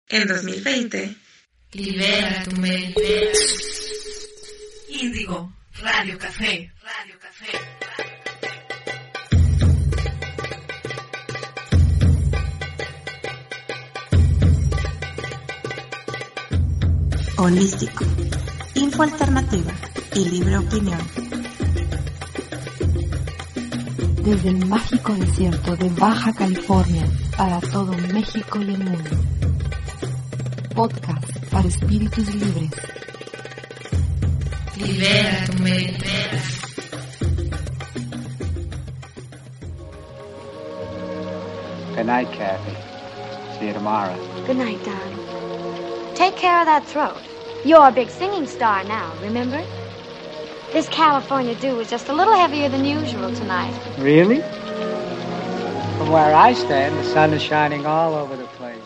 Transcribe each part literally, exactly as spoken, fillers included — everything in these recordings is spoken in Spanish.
En dos mil veinte, libera tu mente. Índigo, Radio Café, Radio Café. Holístico, info alternativa y libre opinión. Desde el mágico desierto de Baja California para todo México y el mundo. Podcast para espíritus libres. Libera tu mente. Good night, Kathy. See you tomorrow. Good night, darling. Take care of that throat. You're a big singing star now, remember? This California dew is just a little heavier than usual tonight. Really? From where I stand, the sun is shining all over the place.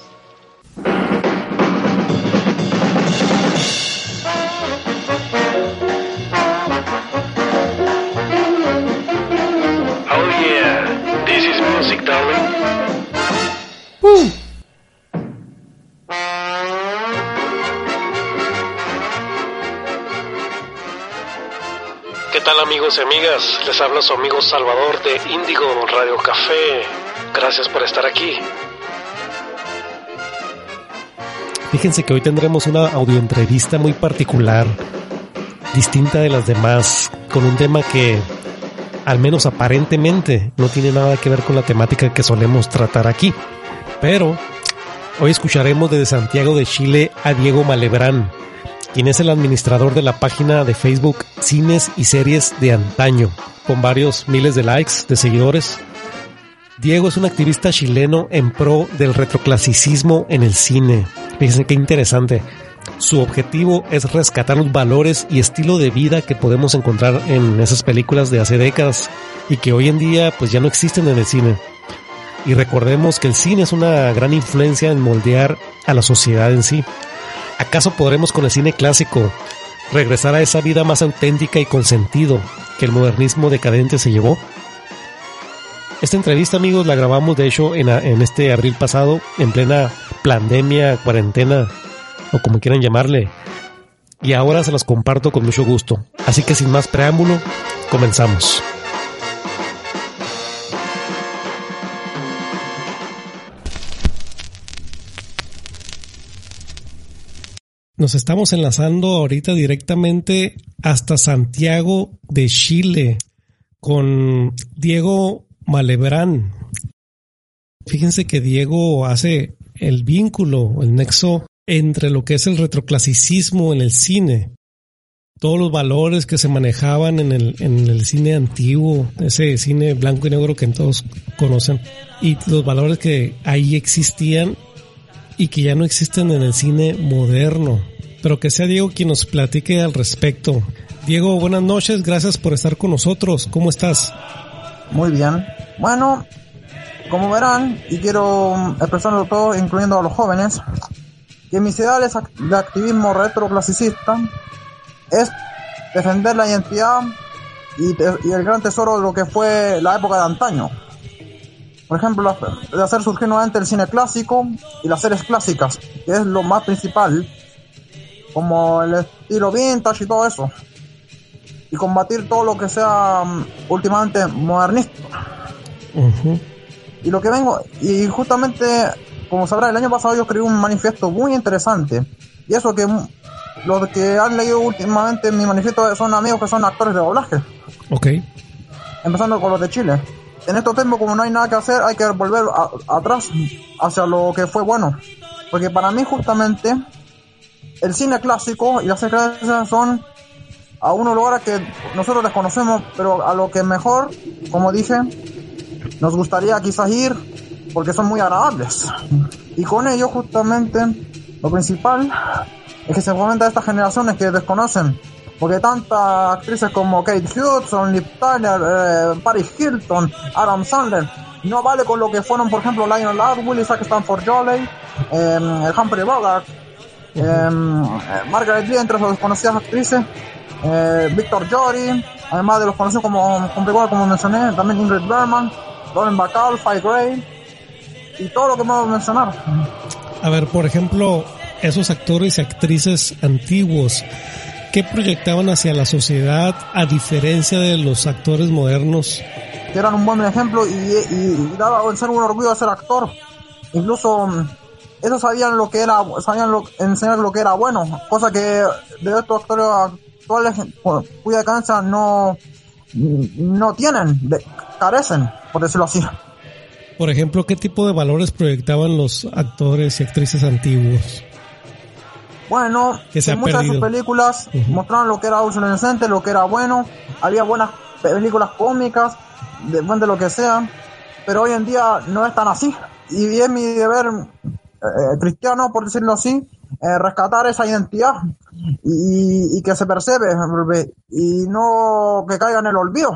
Oh yeah, this is music, darling. Woo. ¿Qué tal, amigos y amigas? Les habla su amigo Salvador de Índigo Radio Café. Gracias por estar aquí. Fíjense que hoy tendremos una audioentrevista muy particular, distinta de las demás, con un tema que, al menos aparentemente, no tiene nada que ver con la temática que solemos tratar aquí. Pero hoy escucharemos desde Santiago de Chile a Diego Malebrán, quien es el administrador de la página de Facebook Cines y Series de Antaño, con varios miles de likes, de seguidores. Diego es un activista chileno en pro del retroclasicismo en el cine. Fíjense qué interesante. Su objetivo es rescatar los valores y estilo de vida que podemos encontrar en esas películas de hace décadas y que hoy en día pues ya no existen en el cine. Y recordemos que el cine es una gran influencia en moldear a la sociedad en sí. ¿Acaso podremos con el cine clásico regresar a esa vida más auténtica y con sentido que el modernismo decadente se llevó? Esta entrevista, amigos, la grabamos de hecho en, en este abril pasado, en plena pandemia, cuarentena o como quieran llamarle, y ahora se las comparto con mucho gusto. Así que sin más preámbulo, comenzamos. Nos estamos enlazando ahorita directamente hasta Santiago de Chile con Diego Malebrán. Fíjense que Diego hace el vínculo, el nexo entre lo que es el retroclasicismo en el cine, todos los valores que se manejaban en el, en el cine antiguo, ese cine blanco y negro que todos conocen, y los valores que ahí existían y que ya no existen en el cine moderno. Pero que sea Diego quien nos platique al respecto. Diego, buenas noches, gracias por estar con nosotros. ¿Cómo estás? Muy bien. Bueno, como verán, y quiero expresarlo todo, incluyendo a los jóvenes, que mis ideales de activismo retroclasicista es defender la identidad y, te, y el gran tesoro de lo que fue la época de antaño. Por ejemplo, de hacer surgir nuevamente el cine clásico y las series clásicas, que es lo más principal, como el estilo vintage y todo eso, y combatir todo lo que sea um, últimamente modernista. Uh-huh. Y lo que vengo, y justamente, como sabrá, el año pasado yo escribí un manifiesto muy interesante, y eso que los que han leído últimamente mi manifiesto son amigos que son actores de doblaje. Ok. Empezando con los de Chile. En estos tiempos, como no hay nada que hacer, hay que volver a, atrás hacia lo que fue bueno, porque para mí justamente el cine clásico y las series clásicas son a unos lugares que nosotros desconocemos, pero a lo que mejor, como dije, nos gustaría quizás ir porque son muy agradables. Y con ello justamente lo principal es que se fomenta a estas generaciones que desconocen, porque tantas actrices como Kate Hudson, Liv Tyler, eh, Paris Hilton, Adam Sandler, no vale con lo que fueron, por ejemplo, Lionel Atwood, Isaac Stanford Jolie, eh, Humphrey Bogart, eh, Margaret Lee, entre sus conocidas actrices, eh, Victor Jory, además de los conocidos como, como, como mencioné, también Ingrid Bergman, Lauren Bacall, Faye Gray y todo lo que puedo mencionar. A ver, por ejemplo, esos actores y actrices antiguos, ¿qué proyectaban hacia la sociedad a diferencia de los actores modernos? Que eran un buen ejemplo y, y, y daba a ser un orgullo de ser actor. Incluso ellos sabían lo que era, sabían lo, enseñar lo que era bueno, cosa que de estos actores actuales cuya decadencia no, no tienen, de, carecen, por decirlo así. Por ejemplo, ¿qué tipo de valores proyectaban los actores y actrices antiguos? Bueno, en muchas de sus películas uh-huh. mostraron lo que era dulce inocente, lo que era bueno, había buenas películas cómicas, de, de lo que sea, pero hoy en día no es tan así. Y es mi deber eh, cristiano, por decirlo así, eh, rescatar esa identidad y, y que se persevere y no que caiga en el olvido.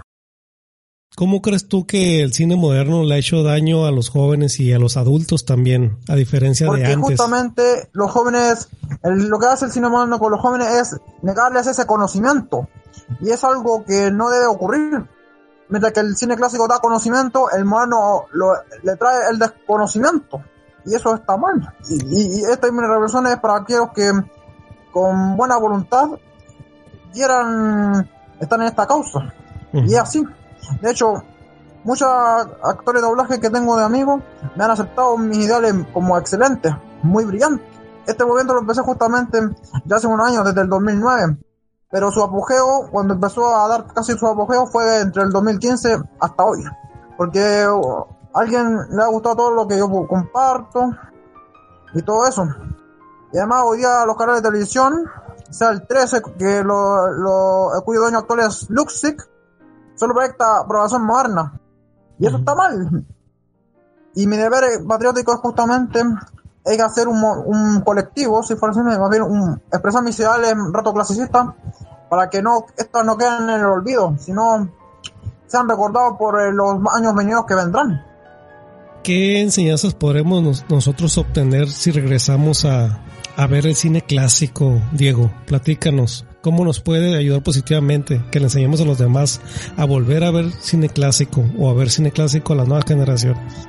¿Cómo crees tú que el cine moderno le ha hecho daño a los jóvenes y a los adultos también, a diferencia Porque de antes? Porque justamente los jóvenes, el, lo que hace el cine moderno con los jóvenes es negarles ese conocimiento. Y es algo que no debe ocurrir. Mientras que el cine clásico da conocimiento, el moderno lo, le trae el desconocimiento. Y eso está mal. Y, y, y esta reflexión es para aquellos que con buena voluntad quieran estar en esta causa. Uh-huh. Y es así. De hecho, muchos actores de doblaje que tengo de amigos me han aceptado mis ideales como excelentes, muy brillantes. Este movimiento lo empecé justamente ya hace unos años, desde el dos mil nueve. Pero su apogeo, cuando empezó a dar casi su apogeo, fue entre el dos mil quince hasta hoy. Porque a alguien le ha gustado todo lo que yo comparto y todo eso. Y además hoy día los canales de televisión, sea el trece, que lo, lo, cuyo dueño actual es Luxic, solo proyecta programación moderna. Y eso está mal. Y mi deber patriótico es justamente hay que hacer un, un colectivo, si fuera así, más bien un, expresar mis ideales rato clasicistas para que no estos no queden en el olvido, sino sean recordados por eh, los años venideros que vendrán. ¿Qué enseñanzas podremos nos, nosotros obtener si regresamos a, a ver el cine clásico, Diego? Platícanos. ¿Cómo nos puede ayudar positivamente que le enseñemos a los demás a volver a ver cine clásico o a ver cine clásico a las nuevas generaciones?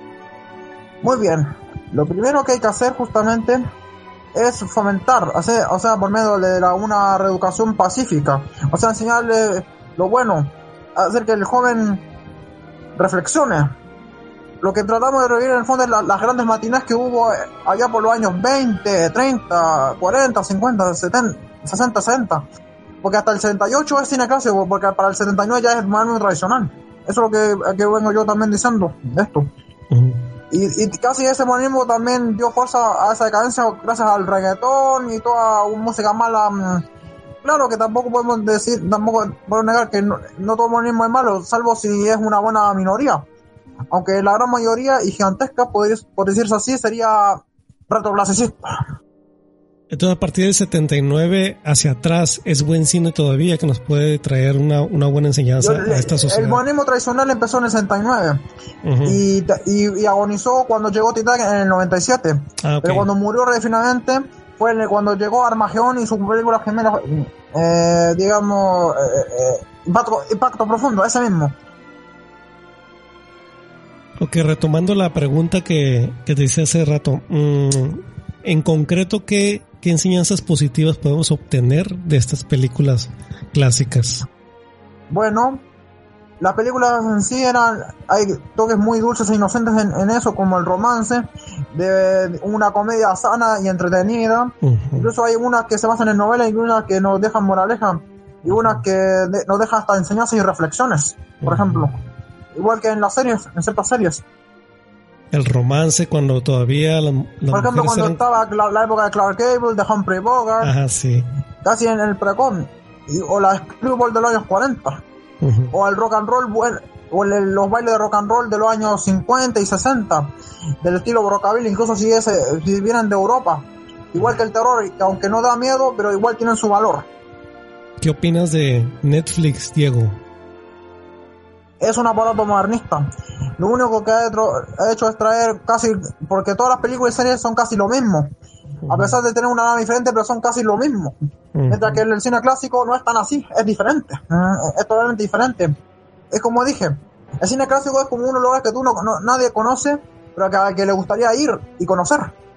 Muy bien. Lo primero que hay que hacer justamente es fomentar, hacer, o sea, por medio de la, una reeducación pacífica, o sea, enseñarle lo bueno, hacer que el joven reflexione. Lo que tratamos de revivir en el fondo es la, las grandes matinés que hubo allá por los años veinte, treinta, cuarenta, cincuenta, setenta, sesenta, setenta, porque hasta el setenta y ocho es cine clásico, porque para el setenta y nueve ya es más tradicional. Eso es lo que, que vengo yo también diciendo de esto. Uh-huh. Y, y casi ese modernismo también dio fuerza a esa decadencia gracias al reggaetón y toda música mala. Claro que tampoco podemos decir, tampoco podemos negar que no, no todo modernismo es malo, salvo si es una buena minoría. Aunque la gran mayoría y gigantesca, por, por decirse así, sería retroclasicista. Entonces, a partir del setenta y nueve hacia atrás, ¿es buen cine todavía que nos puede traer una, una buena enseñanza Yo, a esta sociedad? El modernismo tradicional empezó en el sesenta y nueve uh-huh. y, y, y agonizó cuando llegó Titanic en el noventa y siete. Ah, okay. Pero cuando murió definitivamente fue cuando llegó Armagedón y su película gemela, eh, digamos, eh, eh, impacto, impacto profundo, ese mismo. Ok, retomando la pregunta que, que te hice hace rato, mmm, en concreto, ¿qué, ¿qué enseñanzas positivas podemos obtener de estas películas clásicas? Bueno, las películas en sí eran, hay toques muy dulces e inocentes en, en eso, como el romance, de una comedia sana y entretenida. Uh-huh. Incluso hay unas que se basan en novelas y unas que nos dejan moraleja y unas que de, nos dejan hasta enseñanzas y reflexiones, por uh-huh. ejemplo. Igual que en las series, en ciertas series. El romance cuando todavía la, la por ejemplo cuando eran... estaba la, la época de Clark Gable, de Humphrey Bogart. Ajá, sí. Casi en el precon. Y, o la screwball de los años cuarenta. Uh-huh. O el rock and roll, bueno, o el, los bailes de rock and roll de los años cincuenta y sesenta. Del estilo rockabilly, incluso si, ese, si vienen de Europa. Igual que el terror, que aunque no da miedo, pero igual tienen su valor. ¿Qué opinas de Netflix, Diego? Es un aparato modernista. Lo único que ha hecho es traer casi, porque todas las películas y series son casi lo mismo, uh-huh. a pesar de tener una nave diferente, pero son casi lo mismo. Uh-huh. Mientras que el cine clásico no es tan así, es diferente, uh, es totalmente diferente. Es como dije, el cine clásico es como un lugar que tú no, no nadie conoce, pero que, que le gustaría ir y conocer.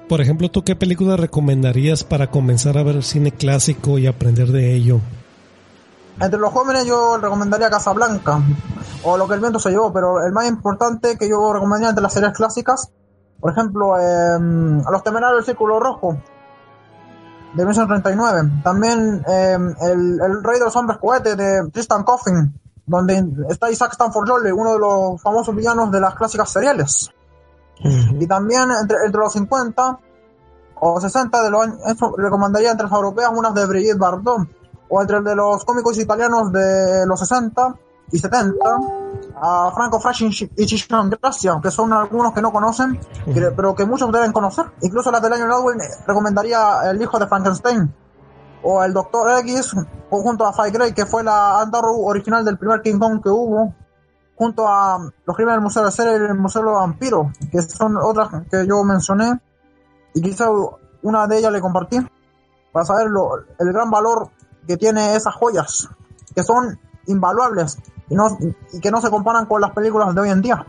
Por ejemplo, ¿tú qué película recomendarías para comenzar a ver cine clásico y aprender de ello? Entre los jóvenes yo recomendaría Casablanca o Lo que el viento se llevó, pero el más importante que yo recomendaría entre las series clásicas, por ejemplo, eh, Los temerarios del Círculo Rojo de mil novecientos treinta y nueve, también eh, el, el Rey de los Hombres Cohetes de Tristan Coffin, donde está Isaac Stanford Jolie, uno de los famosos villanos de las clásicas seriales. Uh-huh. Y también entre, entre los cincuenta o sesenta de los años, eso recomendaría entre las europeas unas de Brigitte Bardot, o entre de los cómicos italianos de los sesenta y setenta a Franco Francini y Chichon Gracia, que son algunos que no conocen, uh-huh. que, pero que muchos deben conocer. Incluso las del año Nodwin recomendaría El hijo de Frankenstein o El Doctor X junto a Fay Gray, que fue la Andarrow original del primer King Kong que hubo, junto a Los crímenes del Museo de Cera y el Museo de los Vampiros, que son otras que yo mencioné, y quizá una de ellas le compartí, para saber lo, el gran valor que tiene esas joyas, que son invaluables, y, no, y que no se comparan con las películas de hoy en día.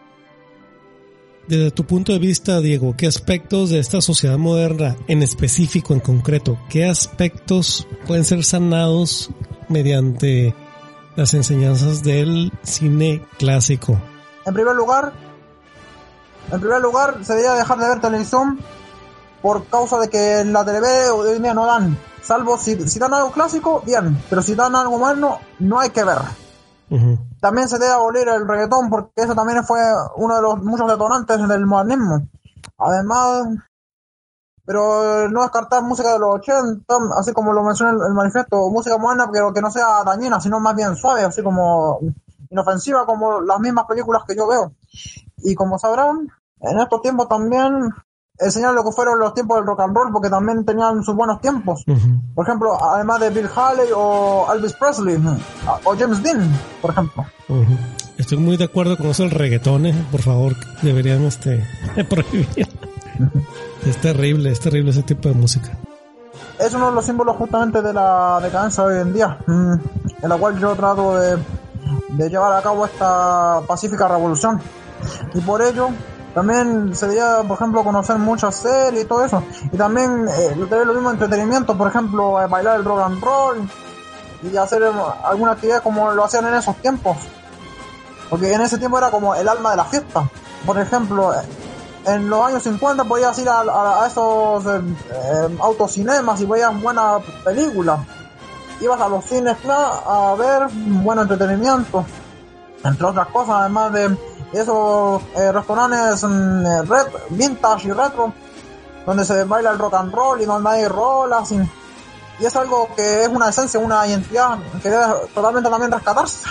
Desde tu punto de vista, Diego, ¿qué aspectos de esta sociedad moderna, en específico, en concreto, qué aspectos pueden ser sanados mediante las enseñanzas del cine clásico? En primer lugar, en primer lugar, se debería dejar de ver televisión por causa de que en la televisión de hoy en día no dan, salvo si, si dan algo clásico, bien, pero si dan algo moderno, no hay que ver. Uh-huh. También se debe abolir el reggaetón, porque eso también fue uno de los muchos detonantes del modernismo. Además, pero no descartar música de los ochenta, así como lo menciona el, el manifiesto, música moderna, pero que no sea dañina, sino más bien suave, así como inofensiva, como las mismas películas que yo veo. Y como sabrán, en estos tiempos también enseñar lo que fueron los tiempos del rock and roll, porque también tenían sus buenos tiempos. Uh-huh. Por ejemplo, además de Bill Haley o Elvis Presley o James Dean, por ejemplo. Uh-huh. Estoy muy de acuerdo con eso del reggaetón, eh. Por favor, deberían este prohibir. Uh-huh. Es terrible, es terrible ese tipo de música. Es uno de los símbolos justamente de la decadencia hoy en día, en la cual yo trato de, de llevar a cabo esta pacífica revolución. Y por ello también se debería, por ejemplo, conocer muchas series y todo eso. Y también eh, tener lo mismo entretenimiento, por ejemplo, eh, bailar el rock and roll y hacer eh, alguna actividad como lo hacían en esos tiempos. Porque en ese tiempo era como el alma de la fiesta. Por ejemplo, eh, en los años cincuenta podías ir a, a, a esos eh, eh, autocinemas y veías buenas películas. Ibas a los cines a ver buen entretenimiento, entre otras cosas, además de esos eh, restaurantes eh, red, vintage y retro, donde se baila el rock and roll y donde hay rolas, y, y es algo que es una esencia, una identidad que debe totalmente también rescatarse.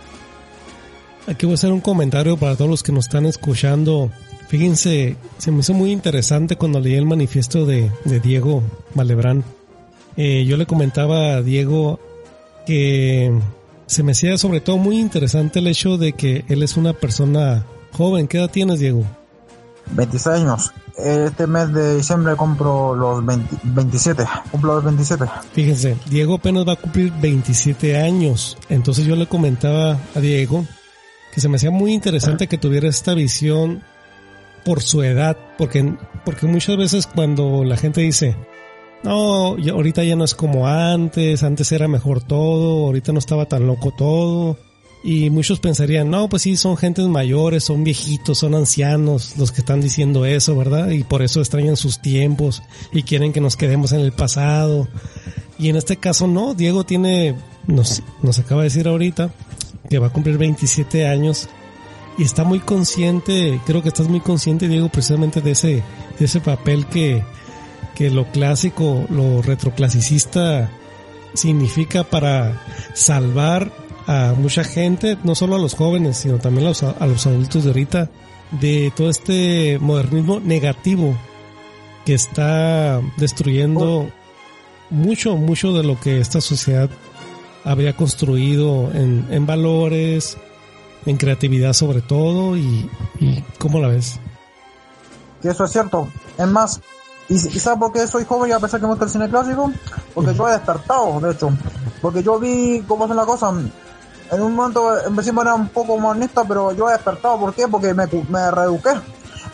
Aquí voy a hacer un comentario para todos los que nos están escuchando. Fíjense, se me hizo muy interesante cuando leí el manifiesto de, de Diego Malebrán. Eh, yo le comentaba a Diego que se me hacía sobre todo muy interesante el hecho de que él es una persona joven. ¿Qué edad tienes, Diego? veintiséis años. Este mes de diciembre compro los veinte, veintisiete. Cumplo los veintisiete. Fíjense, Diego apenas va a cumplir veintisiete años. Entonces yo le comentaba a Diego que se me hacía muy interesante que tuviera esta visión por su edad. Porque, porque muchas veces cuando la gente dice, no, ya, ahorita ya no es como antes, antes era mejor todo, ahorita no estaba tan loco todo. Y muchos pensarían, no, pues sí, son gentes mayores, son viejitos, son ancianos los que están diciendo eso, ¿verdad? Y por eso extrañan sus tiempos y quieren que nos quedemos en el pasado. Y en este caso no, Diego tiene, nos, nos acaba de decir ahorita que va a cumplir veintisiete años y está muy consciente, creo que estás muy consciente, Diego, precisamente de ese, de ese papel que que lo clásico, lo retroclasicista significa para salvar a mucha gente, no solo a los jóvenes, sino también a los, a los adultos de ahorita, de todo este modernismo negativo que está destruyendo mucho, mucho de lo que esta sociedad había construido en, en valores, en creatividad sobre todo, y, y ¿cómo la ves? Que eso es cierto. Es más, ¿y, y sabes por qué soy joven y a pesar que me gusta el cine clásico? Porque yo he despertado, de hecho. Porque yo vi cómo hacen la cosa. En un momento empecé a poner un poco modernista, pero yo he despertado. ¿Por qué? Porque me, me reeduqué.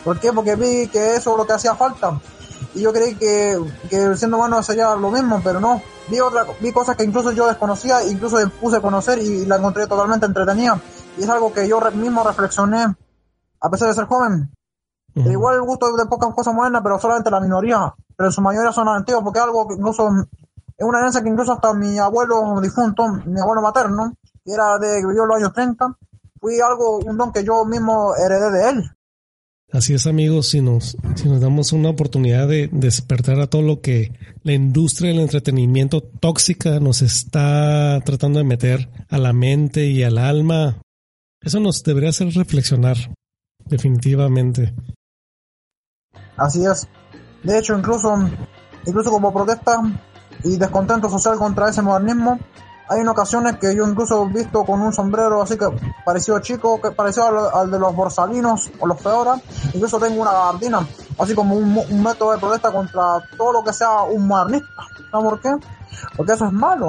¿Por qué? Porque vi que eso es lo que hacía falta. Y yo creí que, que siendo humano sería lo mismo, pero no. Vi otra, vi cosas que incluso yo desconocía, incluso me puse a conocer y la encontré totalmente entretenida. Y es algo que yo re, mismo reflexioné, a pesar de ser joven. Uh-huh. Igual el gusto de pocas cosas modernas, pero solamente la minoría. Pero en su mayoría son antiguas, porque es algo que incluso, es una herencia que incluso hasta mi abuelo difunto, mi abuelo materno, que era de, que vivió en los años treinta, fui algo, un don que yo mismo heredé de él. Así es, amigos, si nos, si nos damos una oportunidad de despertar a todo lo que la industria del entretenimiento tóxica nos está tratando de meter a la mente y al alma, eso nos debería hacer reflexionar, definitivamente. Así es. De hecho, incluso, incluso como protesta y descontento social contra ese modernismo, hay en ocasiones que yo incluso he visto con un sombrero así que parecido chico, que parecido al, al de los borsalinos o los feoras. Incluso tengo una gabardina, así como un, un método de protesta contra todo lo que sea un modernista. ¿Sabes por qué? Porque eso es malo.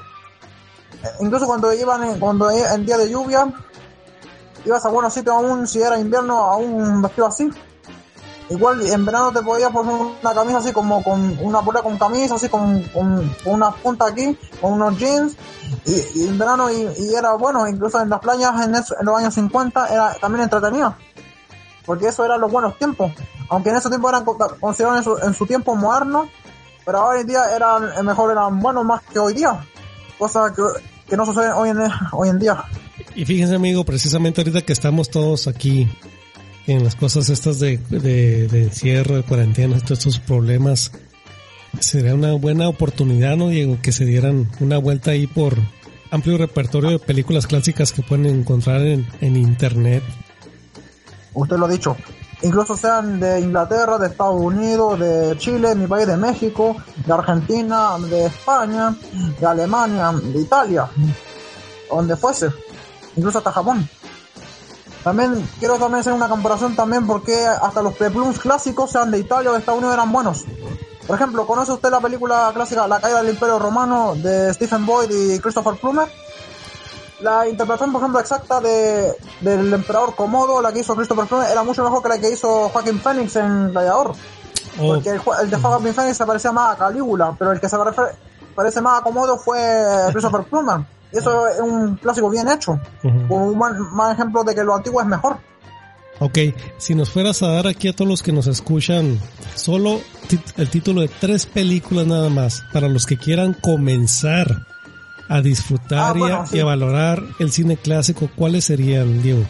Incluso cuando iban, cuando en día de lluvia, ibas a buenos sitios aún, si era invierno, aún vestido así. Igual en verano te podías poner una camisa así como con una polera con camisa, así con, con, con unas puntas aquí, con unos jeans, y, y en verano y, y era bueno, incluso en las playas en, eso, en los años cincuenta era también entretenido, porque eso eran los buenos tiempos, aunque en ese tiempo eran considerados en su, en su tiempo modernos, pero hoy en día eran mejor, eran buenos más que hoy día, cosa que, que no sucede hoy en, hoy en día. Y fíjense, amigo, precisamente ahorita que estamos todos aquí en las cosas estas de, de, de encierro, de cuarentena, todos estos problemas, sería una buena oportunidad, ¿no, Diego? Que se dieran una vuelta ahí por amplio repertorio de películas clásicas que pueden encontrar en, en internet. Usted lo ha dicho, incluso sean de Inglaterra, de Estados Unidos, de Chile, mi país, de México, de Argentina, de España, de Alemania, de Italia, donde fuese, incluso hasta Japón. También quiero también hacer una comparación también porque hasta los peplums clásicos, sean de Italia o de Estados Unidos, eran buenos. Por ejemplo, ¿conoce usted la película clásica La caída del Imperio Romano de Stephen Boyd y Christopher Plummer? La interpretación, por ejemplo, exacta de del emperador Comodo, la que hizo Christopher Plummer, era mucho mejor que la que hizo Joaquin Phoenix en Gladiador. Oh. Porque el, el de Joaquin Phoenix se parecía más a Calígula, pero el que se refiere, parece más a Comodo fue Christopher Plummer. Y eso es un clásico bien hecho. Uh-huh. Con un más, más ejemplo de que lo antiguo es mejor. Ok, si nos fueras a dar aquí a todos los que nos escuchan solo tit- el título de tres películas nada más, para los que quieran comenzar a disfrutar ah, bueno, y, a, sí. y a valorar el cine clásico, ¿cuáles serían, Diego?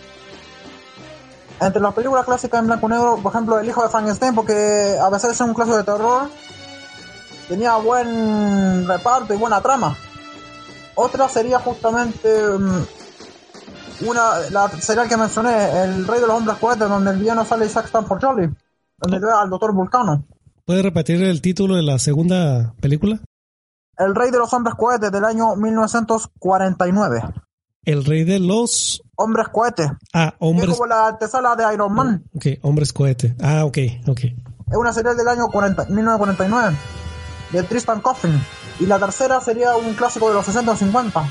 Entre las películas clásicas en blanco y negro, por ejemplo, El hijo de Frankenstein, porque a pesar de ser un clásico de terror, tenía buen reparto y buena trama. Otra sería justamente um, una la sería el que mencioné, El rey de los hombres cohetes, donde el villano sale Isaac Stanford Jolly, donde ve al doctor Vulcano. ¿Puedes repetir el título de la segunda película? El rey de los hombres cohetes, del año mil novecientos cuarenta y nueve. El rey de los hombres cohetes. Ah, hombres. Es como la antesala de Iron Man. Ok, hombres cohetes. Ah, ok, ok. Es una serie del año cuarenta, mil novecientos cuarenta y nueve, de Tristan Coffin. Y la tercera sería un clásico de los sesenta o cincuenta.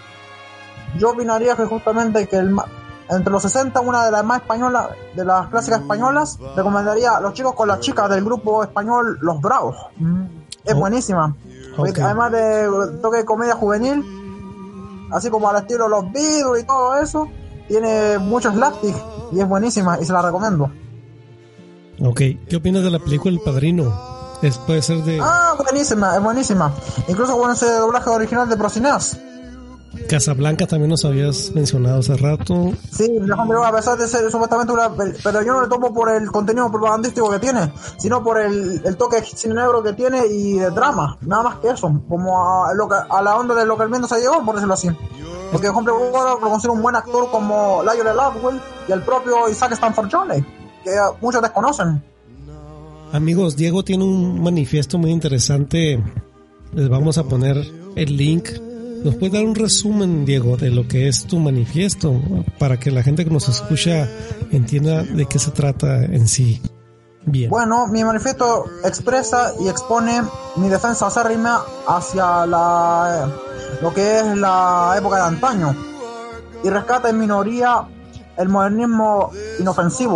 Yo opinaría que justamente que el, entre los sesenta, una de las más españolas, de las clásicas españolas, recomendaría Los chicos con las chicas, del grupo español Los Bravos. Es oh. buenísima. Okay. Además de toque de comedia juvenil, así como al estilo Los Beatles y todo eso, tiene muchos slapstick y es buenísima y se la recomiendo. Ok, ¿qué opinas de la película El Padrino? Es, puede ser de... Ah, buenísima, es buenísima. Incluso con ese doblaje original de Procineas. Casablanca también nos habías mencionado hace rato. Sí, a pesar de ser supuestamente una... Pero yo no le tomo por el contenido propagandístico que tiene, sino por el, el toque cine negro que tiene y de drama. Nada más que eso. Como a, lo que, a la onda de lo que el viento se llegó, por decirlo así. Porque, por ejemplo, lo considero un buen actor como Lionel Atwill y el propio Isaac Stanford Jolly, que muchos desconocen. Amigos, Diego tiene un manifiesto muy interesante. Les vamos a poner el link. ¿Nos puedes dar un resumen, Diego, de lo que es tu manifiesto? Para que la gente que nos escucha entienda de qué se trata en sí. Bien. Bueno, mi manifiesto expresa y expone mi defensa acérrima hacia la, lo que es la época de antaño. Y rescata en minoría el modernismo inofensivo.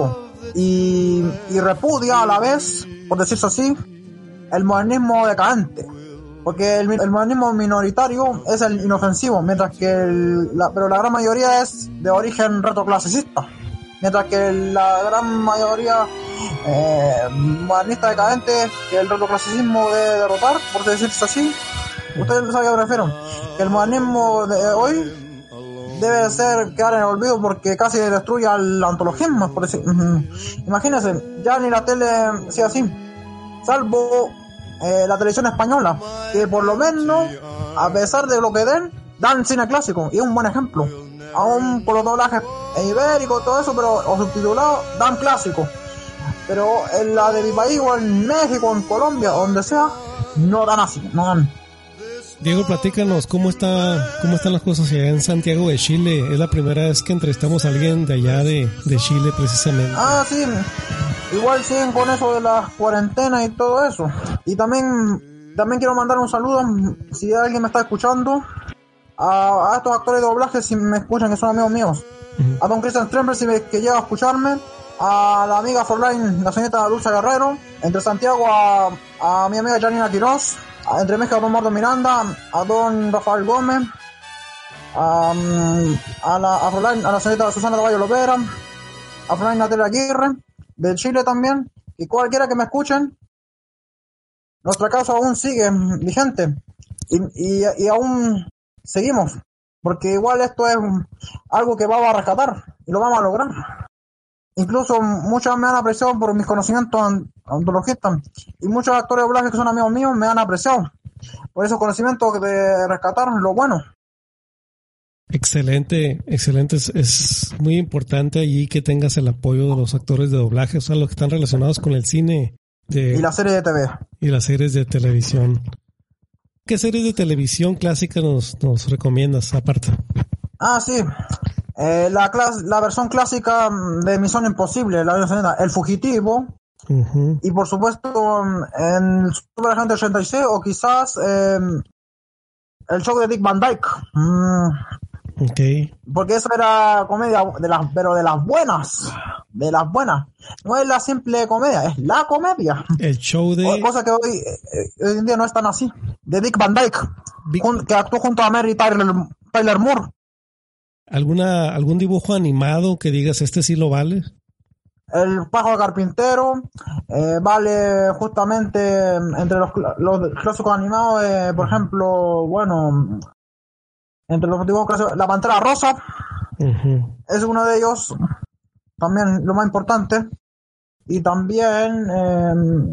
y, y repudia a la vez, por decirse así, el modernismo decadente. Porque el, el modernismo minoritario es el inofensivo, mientras que el, la, pero la gran mayoría es de origen retroclasicista. Mientras que la gran mayoría eh, modernista decadente, que el retroclasicismo debe derrotar, por decirse así. Ustedes saben a qué me refiero. Que el modernismo de hoy debe ser quedar en el olvido porque casi destruye al antologismo, por decir. Imagínense, ya ni la tele sea así, salvo eh, la televisión española, que por lo menos, a pesar de lo que den, dan cine clásico, y es un buen ejemplo. Aún por los doblajes ibéricos, todo eso, pero o subtitulados, dan clásico. Pero en la de mi país, o en México, en Colombia, donde sea, no dan así, no dan. Diego, platícanos, ¿cómo está, cómo están las cosas allá en Santiago de Chile? Es la primera vez que entrevistamos a alguien de allá de, de Chile, precisamente. Ah, sí, igual siguen con eso de las cuarentenas y todo eso. Y también, también quiero mandar un saludo, si alguien me está escuchando, a, a estos actores de doblaje, si me escuchan, que son amigos míos. Uh-huh. A don Christian Strember, si me, que llega a escucharme. A la amiga Forline, la señorita Dulce Guerrero. Entre Santiago a, a mi amiga Janina Quiroz. Entre México a don Mardo Miranda, a don Rafael Gómez, a, a la a, Forline, a la señorita Susana Caballo Lopera, a Forline Natalia Aguirre, de Chile también. Y cualquiera que me escuchen, nuestra causa aún sigue vigente. Y, y, y aún seguimos. Porque igual esto es algo que vamos a rescatar y lo vamos a lograr. Incluso muchos me han apreciado por mis conocimientos antologistas, y muchos actores de doblaje que son amigos míos me han apreciado por esos conocimientos de rescatar lo bueno. Excelente, excelente. Es, es muy importante allí que tengas el apoyo de los actores de doblaje, o sea, los que están relacionados con el cine de, y la serie de T V y las series de televisión. ¿Qué series de televisión clásicas nos, nos recomiendas aparte? Ah, sí. Eh, la, clas- la versión clásica de Misión Imposible, la El Fugitivo, uh-huh. Y por supuesto en Super Agente ochenta y seis, o quizás eh, el show de Dick Van Dyke. Mm. Okay. Porque eso era comedia de las, pero de las buenas, de las buenas. No es la simple comedia, es la comedia. El show de... Cosa que hoy, eh, hoy en día no es tan así. De Dick Van Dyke, Big... que actuó junto a Mary Tyler, Tyler Moore. ¿Alguna, algún dibujo animado que digas este sí lo vale? El pájaro carpintero eh, vale justamente entre los, los clásicos animados, eh, por ejemplo, bueno, entre los dibujos clásicos, La Pantera Rosa, uh-huh. Es uno de ellos, también lo más importante. Y también eh,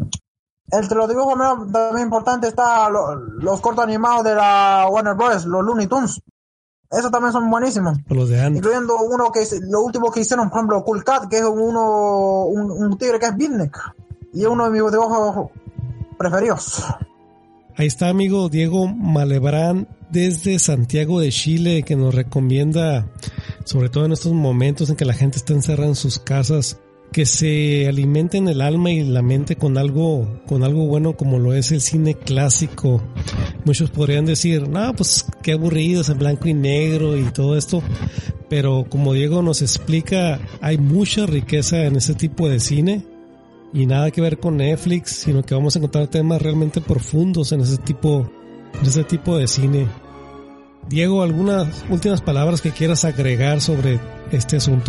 entre los dibujos también importantes está lo, los cortos animados de la Warner Bros., los Looney Tunes. Esos también son buenísimos. Los de antes. Incluyendo uno que lo último que hicieron, por ejemplo, Cool Cat, que es uno un, un tigre que es Beatnik. Y es uno de mis dibujos preferidos. Ahí está, amigo Diego Malebrán, desde Santiago de Chile, que nos recomienda, sobre todo en estos momentos en que la gente está encerrada en sus casas, que se alimenten el alma y la mente con algo, con algo bueno como lo es el cine clásico. Muchos podrían decir, no, pues qué aburridos en blanco y negro y todo esto, pero como Diego nos explica, hay mucha riqueza en ese tipo de cine y nada que ver con Netflix, sino que vamos a encontrar temas realmente profundos en ese tipo, en ese tipo de cine. Diego, ¿algunas últimas palabras que quieras agregar sobre este asunto?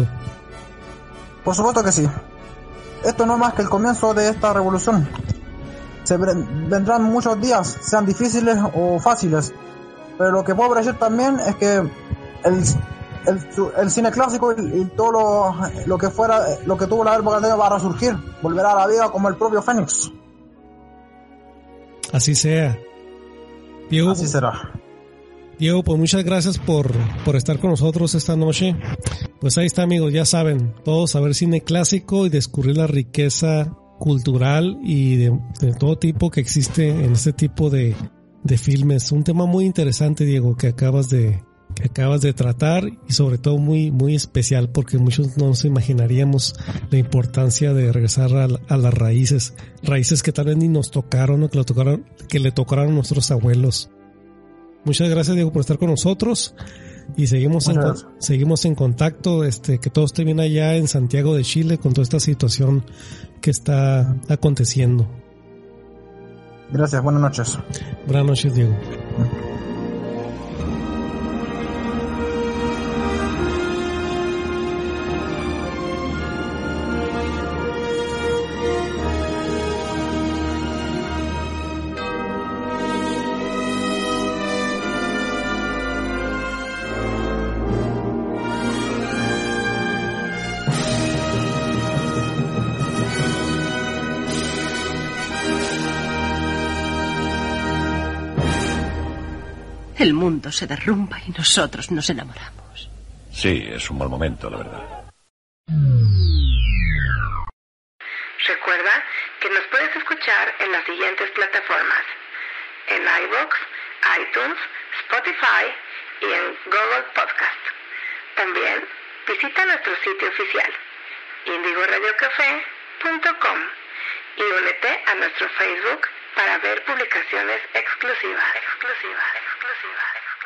Por supuesto que sí. Esto no es más que el comienzo de esta revolución. Se vendrán muchos días, sean difíciles o fáciles, pero lo que puedo decir también es que el, el, el cine clásico y, y todo lo, lo que fuera, lo que tuvo la época anterior va a resurgir, volverá a la vida como el propio Fénix. Así sea. Diego, Así será. Diego, pues muchas gracias por, por estar con nosotros esta noche. Pues ahí está, amigos, ya saben, todos saber cine clásico y descubrir la riqueza cultural y de, de todo tipo que existe en este tipo de, de filmes. Un tema muy interesante, Diego, que acabas de, que acabas de tratar, y sobre todo muy, muy especial, porque muchos no nos imaginaríamos la importancia de regresar a, a las raíces, raíces que tal vez ni nos tocaron o que le tocaron, que le tocaron a nuestros abuelos. Muchas gracias, Diego, por estar con nosotros. Y seguimos en, Muchas con- seguimos en contacto, este, que todo esté bien allá en Santiago de Chile con toda esta situación que está aconteciendo. Gracias, buenas noches. Buenas noches, Diego. El mundo se derrumba y nosotros nos enamoramos. Sí, es un mal momento, la verdad. Recuerda que nos puedes escuchar en las siguientes plataformas: en iVoox, iTunes, Spotify y en Google Podcast. También visita nuestro sitio oficial, indigo radio café punto com, y únete a nuestro Facebook para ver publicaciones exclusivas, exclusivas, exclusivas.